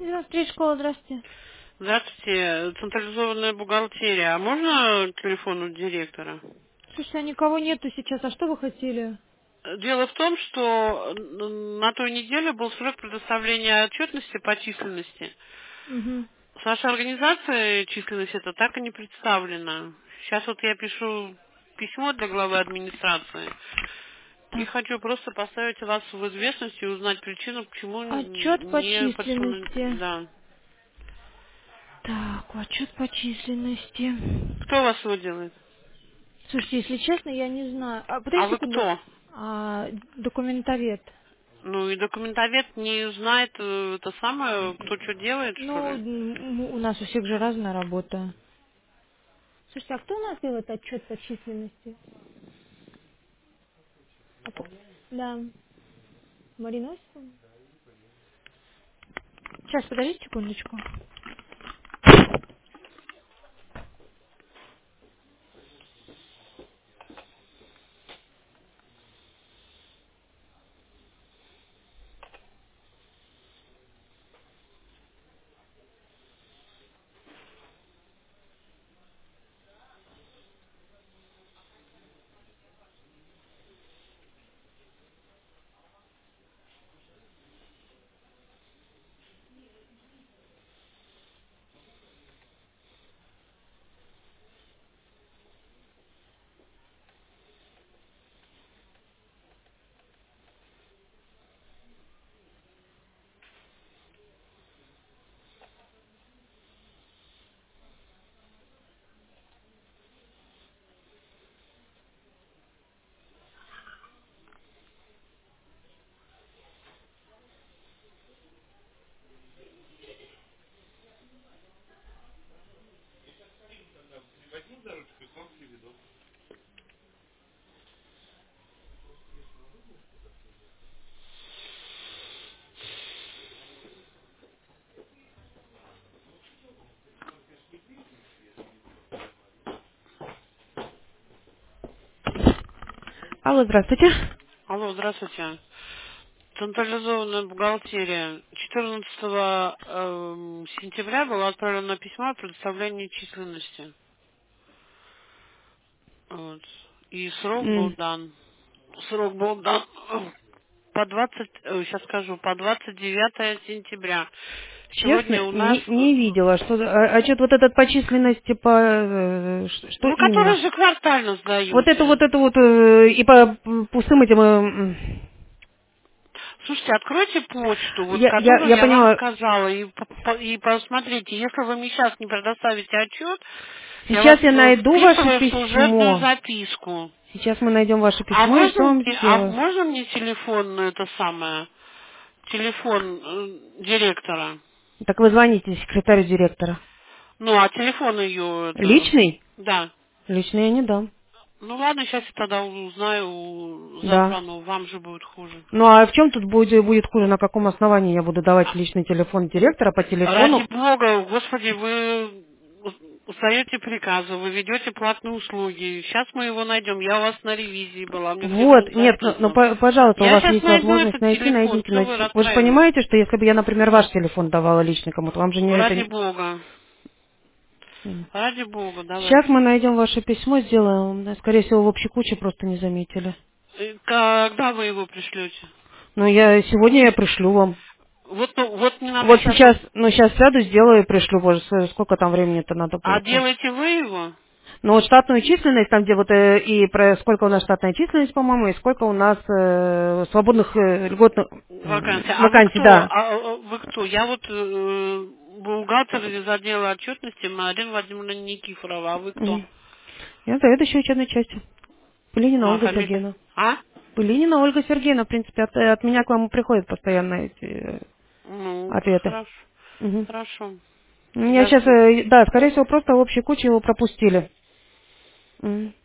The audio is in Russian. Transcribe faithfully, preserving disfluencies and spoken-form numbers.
девяносто три школа, здравствуйте. Здравствуйте, централизованная бухгалтерия. А можно телефон у директора? Слушайте, а никого нету сейчас, а что вы хотели? Дело в том, что на той неделе был срок предоставления отчетности по численности. Угу. С вашей организацией численность это так и не представлена. Сейчас вот я пишу письмо для главы администрации и Так, хочу просто поставить вас в известность и узнать причину, почему отчет по не подсунули. численности. Да. Так, отчет по численности. Кто у вас его делает? Слушайте, если честно, я не знаю. А, А подождите вы секунду. кто? А, документовед. Ну и документовед не знает э, это самое, кто что делает, что Ну, ли. м, у нас у всех же разная работа. Слушайте, а кто у нас делает отчет по численности? А ко- Да. Марина Осиповна? Сейчас, подождите секундочку. Алло, здравствуйте. Алло, здравствуйте. Централизованная бухгалтерия. четырнадцатого эм, сентября было отправлено письмо о предоставлении численности. Вот. И срок был М, дан. Срок был дан э, по двадцать, э, сейчас скажу, по двадцать девятое сентября. Честно, Сегодня у нас, не, не видела, что а- отчет вот этот по численности, по э, ш- что ну, который именно? же квартально Вот это сдаете. вот это вот э, и по п- пустым этим. э, м, Слушайте, откройте почту, вот, Я, я, которую я я вам поняла. сказала, и, по- по- и посмотрите, если вы мне сейчас не предоставите отчет, я вас Сейчас я э, найду ваше вписываю в служебную письмо. записку. Сейчас мы найдем ваше А письмо и все можно вам мне, а сделаю. можно мне телефон, ну, это самое, телефон э, директора? Так вы звоните секретарю директора. Ну, а телефон ее, это, Личный? да. Личный я не дам. Ну ладно, сейчас я тогда узнаю у Да. зазвону, вам же будет хуже. Ну а в чем тут будет, будет хуже? На каком основании я буду давать личный телефон директора по Ради телефону? бога, господи, вы узнаете приказы, вы ведете платные услуги. Сейчас мы его найдем. Я у вас на ревизии была, мне все Вот, нет, ну, ну, записано. по- пожалуйста, у Я вас сейчас есть найду возможность этот найти, телефон. найдите. Что вы найти. Вы же расстраиваетесь? понимаете, что если бы я, например, ваш телефон давала лично кому-то, вам же не Ради это... бога. Ради бога, Сейчас давайте. мы найдем ваше письмо, сделаем. Да, скорее всего, в общей куче просто не заметили. Э, Когда вы его пришлете? Но я сегодня я пришлю вам. Вот, ну, вот мне надо Вот сейчас... сейчас, ну сейчас сяду, сделаю и пришлю. Боже, с- сколько там времени-то надо А будет? делаете вы его? Ну вот штатную численность, там где вот э, и про сколько у нас штатная численность, по-моему, и сколько у нас э, свободных э, льготных м, Вакансия. А вы вакансий, кто? да. А, а, вы кто? Я вот э, бухгалтер из отдела отчетности Марина Владимировна Никифорова. А вы кто? Мгм. Я заведующая учебной части. Пылинина Ну, а Ольга фамилия? Сергеевна. А? Пылинина Ольга Сергеевна, в принципе, от, от меня к вам приходят постоянно эти э, Ну, ответы. хорошо. Мгм. Хорошо. Я Я сейчас, жду. да, скорее всего, просто в общей куче его пропустили. Мгм.